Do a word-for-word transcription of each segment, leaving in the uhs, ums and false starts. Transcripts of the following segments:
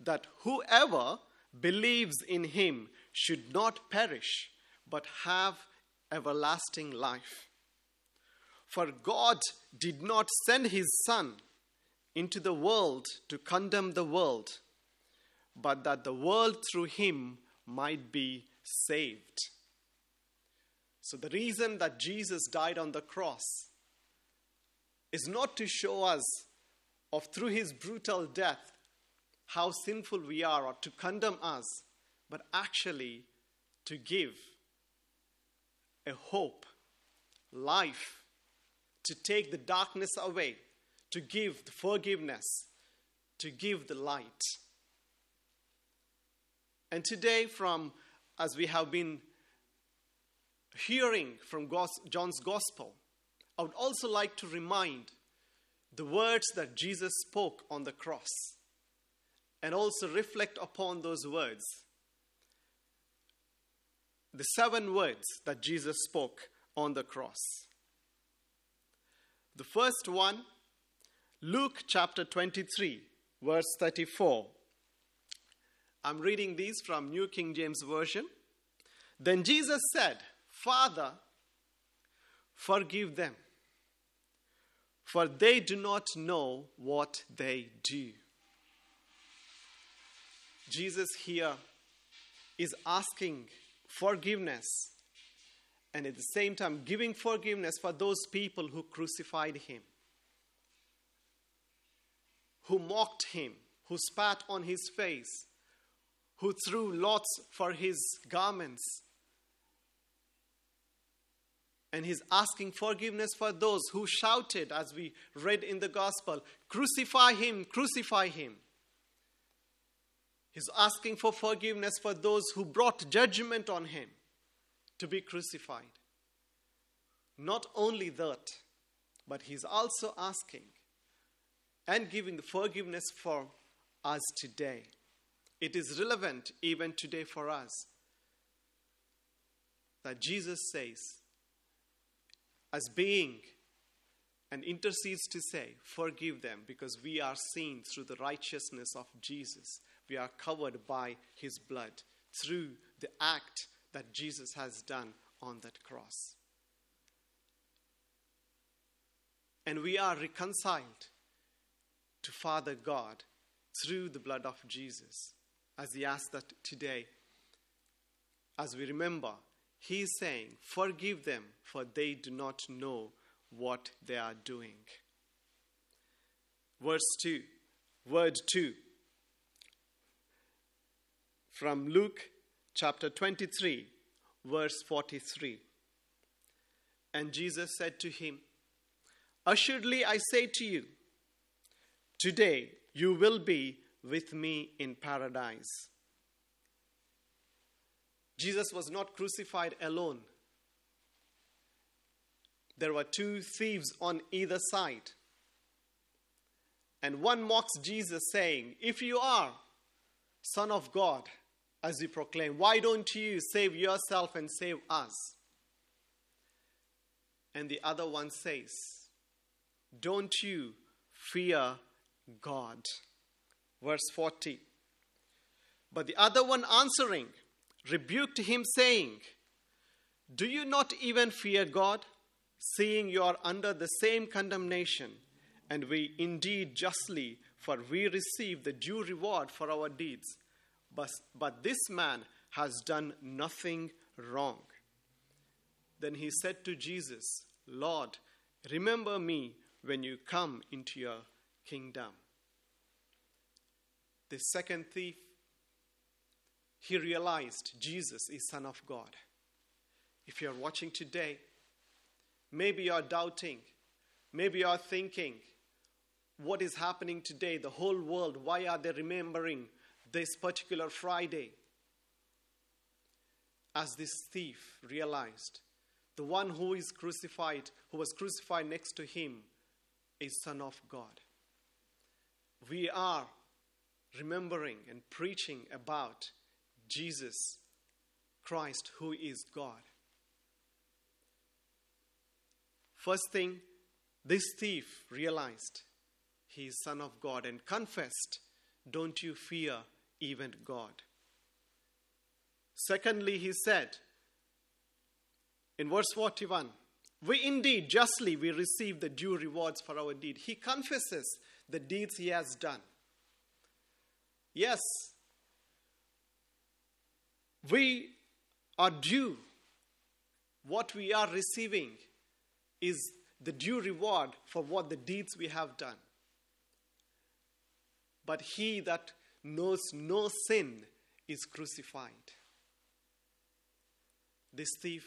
that whoever believes in him should not perish, but have everlasting life. For God did not send his Son into the world to condemn the world, but that the world through him might be saved. So the reason that Jesus died on the cross is not to show us, of through his brutal death, how sinful we are or to condemn us, but actually to give a hope, life, to take the darkness away, to give the forgiveness, to give the light. And today, from as we have been hearing from John's Gospel, I would also like to remind the words that Jesus spoke on the cross and also reflect upon those words. The seven words that Jesus spoke on the cross. The first one, Luke chapter twenty-three, verse thirty-four. I'm reading these from New King James Version. Then Jesus said, Father, forgive them, for they do not know what they do. Jesus here is asking forgiveness and at the same time giving forgiveness for those people who crucified him, who mocked him, who spat on his face, who threw lots for his garments. And he's asking forgiveness for those who shouted, as we read in the gospel, crucify him, crucify him. He's asking for forgiveness for those who brought judgment on him to be crucified. Not only that, but he's also asking and giving the forgiveness for us today. It is relevant even today for us that Jesus says, as being and intercedes to say, forgive them, because we are seen through the righteousness of Jesus. We are covered by his blood through the act that Jesus has done on that cross. And we are reconciled to Father God through the blood of Jesus. As he asks that today, as we remember, he is saying, forgive them, for they do not know what they are doing. Verse two, word two, from Luke chapter twenty-three, verse forty-three. And Jesus said to him, assuredly I say to you, today you will be with me in paradise. Jesus was not crucified alone. There were two thieves on either side. And one mocks Jesus, saying, if you are Son of God, as he proclaimed, why don't you save yourself and save us? And the other one says, don't you fear God? Verse forty. But the other one answering, rebuked him, saying, do you not even fear God, seeing you are under the same condemnation, and we indeed justly, for we receive the due reward for our deeds. But, but this man has done nothing wrong. Then he said to Jesus, Lord, remember me when you come into your kingdom. The second thief, he realized Jesus is Son of God. If you're watching today, maybe you're doubting, maybe you're thinking, what is happening today? The whole world, why are they remembering this particular Friday? As this thief realized, the one who is crucified, who was crucified next to him, is Son of God. We are remembering and preaching about Jesus Christ, who is God. First thing, this thief realized he is Son of God and confessed, don't you fear even God. Secondly, he said in verse forty-one, we indeed justly we receive the due rewards for our deed. He confesses the deeds he has done. Yes, we are due. What we are receiving is the due reward for what the deeds we have done. But he that knows no sin is crucified. This thief,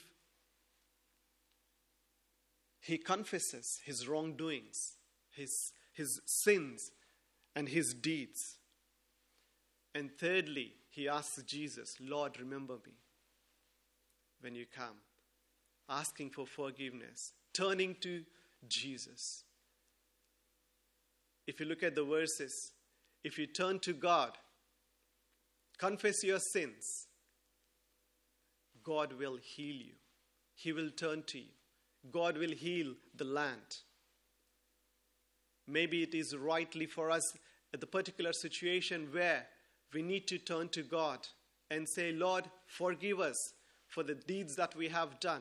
he confesses his wrongdoings, his, his sins, and his deeds. And thirdly, he asks Jesus, Lord, remember me when you come, asking for forgiveness, turning to Jesus. If you look at the verses, if you turn to God, confess your sins, God will heal you. He will turn to you. God will heal the land. Maybe it is rightly for us at the particular situation where we need to turn to God and say, Lord, forgive us for the deeds that we have done.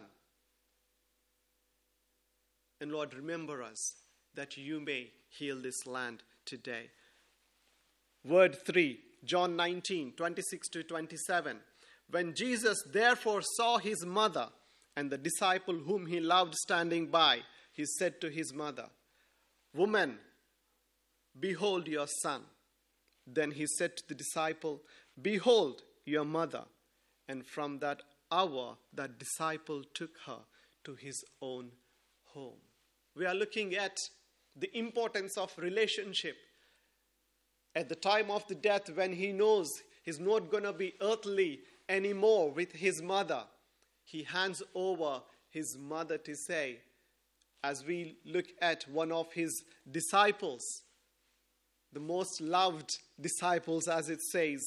And Lord, remember us that you may heal this land today. Word three, John nineteen, twenty-six to twenty-seven. When Jesus therefore saw his mother and the disciple whom he loved standing by, he said to his mother, Woman, behold your son. Then he said to the disciple, Behold your mother. And from that hour, that disciple took her to his own home. We are looking at the importance of relationship. At the time of the death, when he knows he's not going to be earthly anymore with his mother, he hands over his mother to say, as we look at one of his disciples, the most loved disciples, as it says,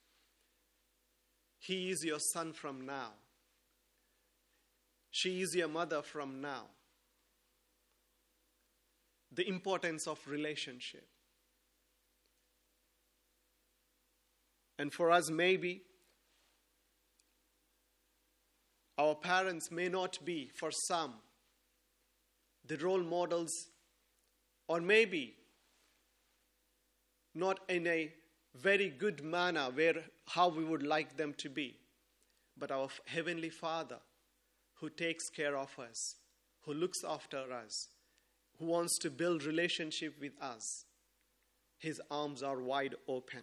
he is your son from now. She is your mother from now. The importance of relationship. And for us, maybe, our parents may not be, for some, the role models, or maybe not in a very good manner where how we would like them to be. But our Heavenly Father, who takes care of us, who looks after us, who wants to build relationship with us, his arms are wide open.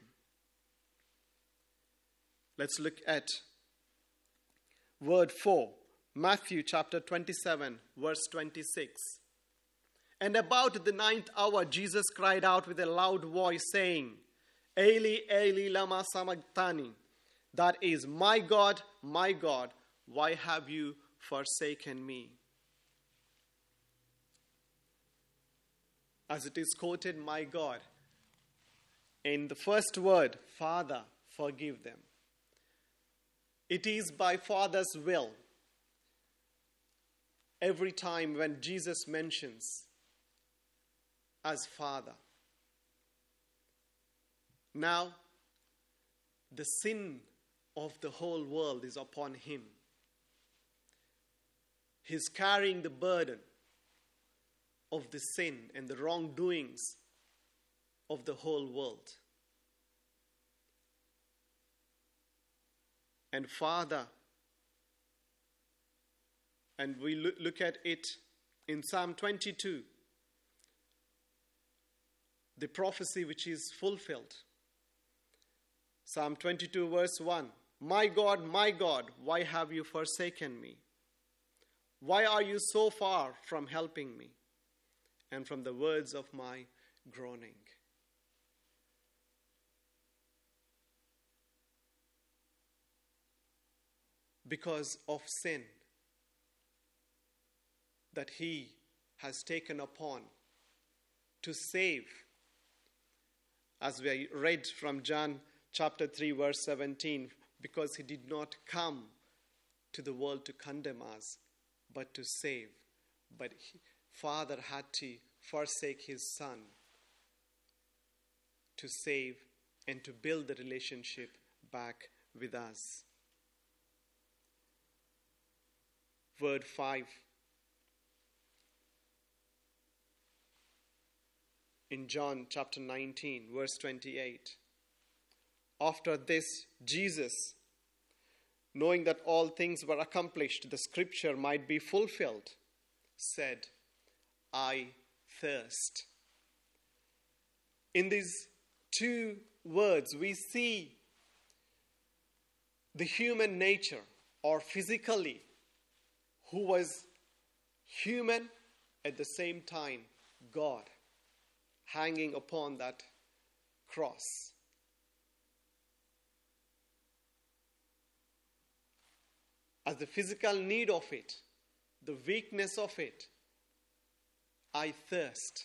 Let's look at word four, Matthew chapter twenty-seven, verse twenty-six. And about the ninth hour, Jesus cried out with a loud voice, saying, Eli, Eli, lama sabachthani. That is, my God, my God, why have you forsaken me? As it is quoted, my God, in the first word, Father, forgive them. It is by Father's will. Every time when Jesus mentions as Father. Now, the sin of the whole world is upon him. He's carrying the burden of the sin and the wrongdoings of the whole world. And Father, and we look at it in Psalm twenty-two, the prophecy which is fulfilled. Psalm twenty-two verse one, My God, my God, why have you forsaken me? Why are you so far from helping me and from the words of my groaning? Because of sin that he has taken upon to save. As we read from John chapter three verse seventeen, because he did not come to the world to condemn us, but to save. But he, Father had to forsake his son to save and to build the relationship back with us. Word five. In John chapter nineteen, verse twenty-eight. After this, Jesus, knowing that all things were accomplished, the scripture might be fulfilled, said, I thirst. In these two words, we see the human nature, or physically, who was human at the same time God, hanging upon that cross. As the physical need of it, the weakness of it, I thirst.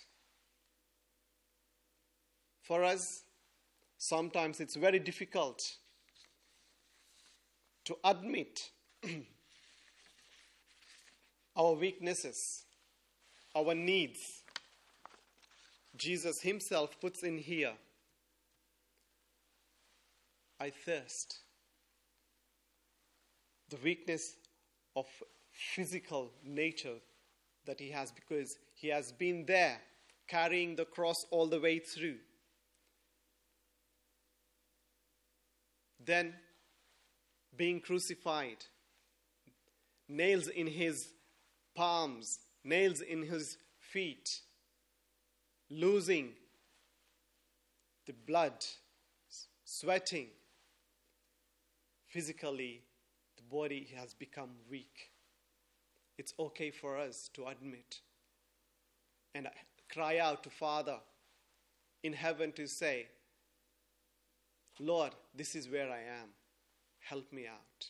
For us, sometimes it's very difficult to admit our weaknesses, our needs. Jesus himself puts in here, I thirst. The weakness of physical nature that he has, because he has been there carrying the cross all the way through. Then being crucified, nails in his palms, nails in his feet, losing the blood, sweating. Physically, the body has become weak. It's okay for us to admit and cry out to Father in heaven to say, Lord, this is where I am. Help me out.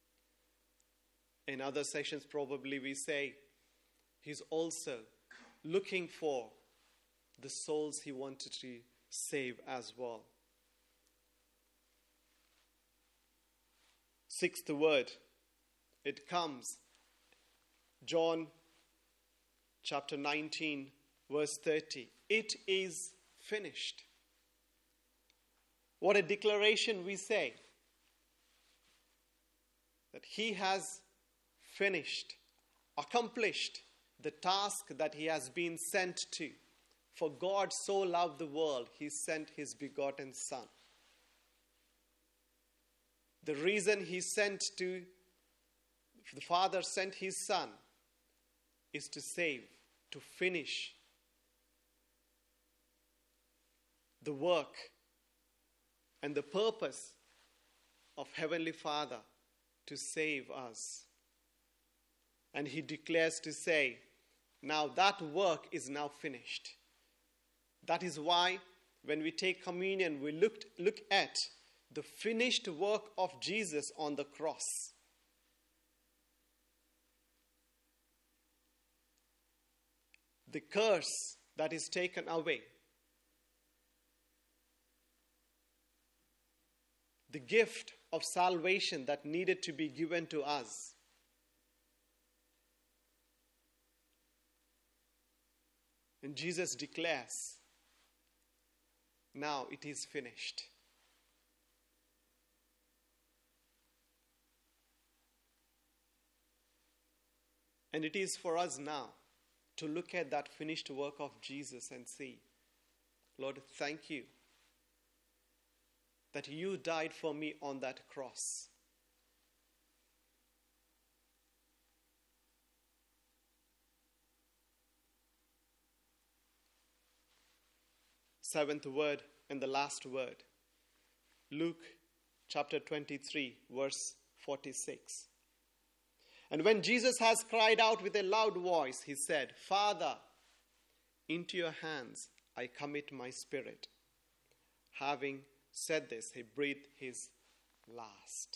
In other sessions, probably we say, he's also looking for the souls he wanted to save as well. Sixth word, it comes, John chapter nineteen, verse thirty. It is finished. What a declaration we say. That he has finished, accomplished the task that he has been sent to. For God so loved the world, he sent his begotten Son. The reason he sent to, the Father sent his Son, is to save, to finish the work and the purpose of Heavenly Father to save us. And he declares to say, now that work is now finished. That is why when we take communion, we look, look at the finished work of Jesus on the cross. The curse that is taken away. The gift of salvation that needed to be given to us. And Jesus declares, now it is finished. And it is for us now to look at that finished work of Jesus and see, Lord, thank you that you died for me on that cross. Seventh word and the last word. Luke chapter twenty-three, verse forty-six. And when Jesus has cried out with a loud voice, he said, Father, into your hands I commit my spirit. Having said this, he breathed his last.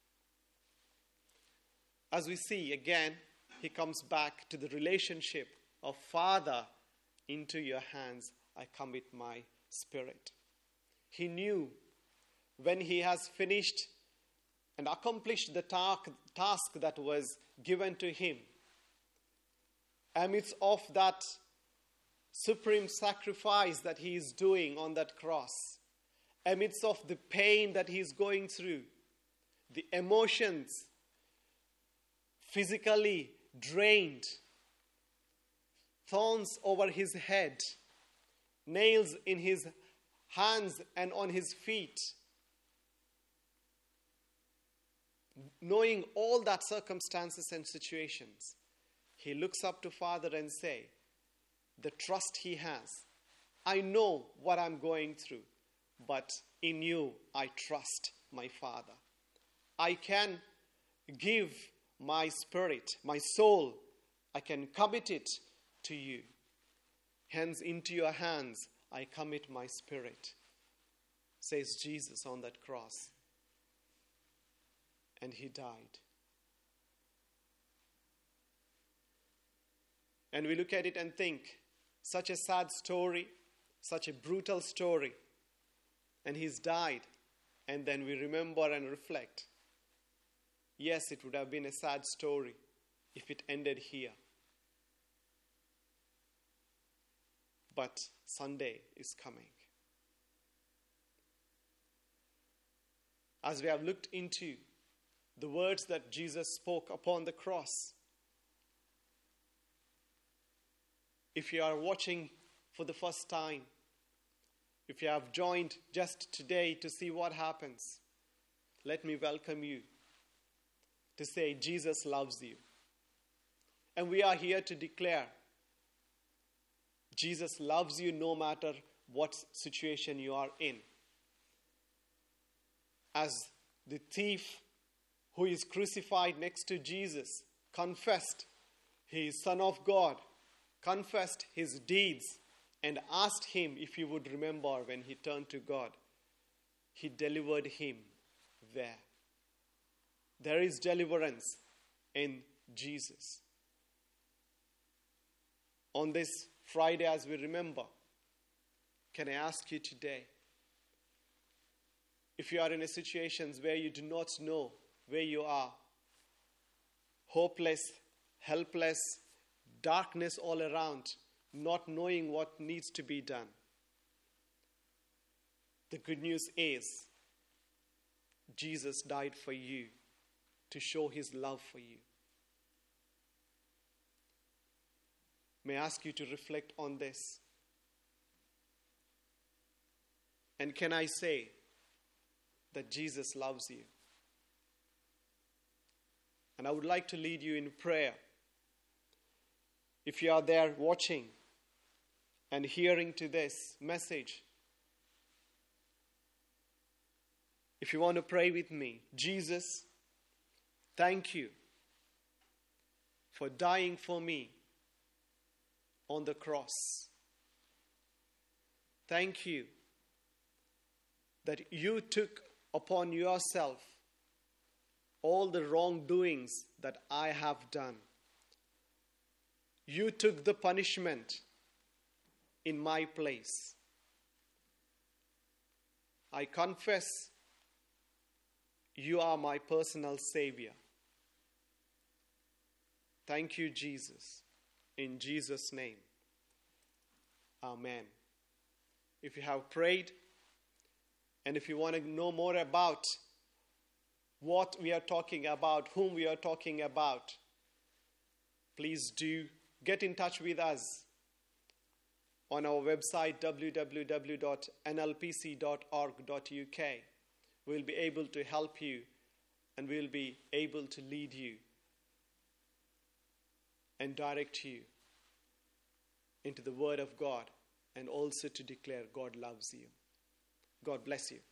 As we see again, he comes back to the relationship of Father, into your hands I commit my spirit. He knew when he has finished and accomplished the task that was given to him, amidst of that supreme sacrifice that he is doing on that cross, amidst of the pain that he's going through, the emotions, physically drained, thorns over his head, nails in his hands and on his feet, knowing all that circumstances and situations, he looks up to Father and say, the trust he has, I know what I'm going through, but in you I trust, my Father. I can give my spirit, my soul, I can commit it to you. Hence, into your hands I commit my spirit, says Jesus on that cross. And he died. And we look at it and think, such a sad story, such a brutal story, and he's died. And then we remember and reflect, yes, it would have been a sad story if it ended here. But Sunday is coming. As we have looked into the words that Jesus spoke upon the cross, if you are watching for the first time, if you have joined just today to see what happens, let me welcome you to say Jesus loves you. And we are here to declare Jesus loves you no matter what situation you are in. As the thief who is crucified next to Jesus confessed he is Son of God, confessed his deeds, and asked him if he would remember when he turned to God, he delivered him there. There is deliverance in Jesus. On this Friday, as we remember, can I ask you today, if you are in a situation where you do not know where you are, hopeless, helpless, darkness all around, not knowing what needs to be done, the good news is Jesus died for you to show his love for you. May I ask you to reflect on this? And can I say that Jesus loves you? And I would like to lead you in prayer. If you are there watching and hearing to this message, if you want to pray with me, Jesus, thank you for dying for me on the cross. Thank you that you took upon yourself all the wrongdoings that I have done. You took the punishment in my place. I confess you are my personal Savior. Thank you, Jesus. In Jesus' name. Amen. If you have prayed, and if you want to know more about what we are talking about, whom we are talking about, please do get in touch with us on our website w w w dot n l p c dot org dot u k. We'll be able to help you, and we'll be able to lead you and direct you into the Word of God, and also to declare God loves you. God bless you.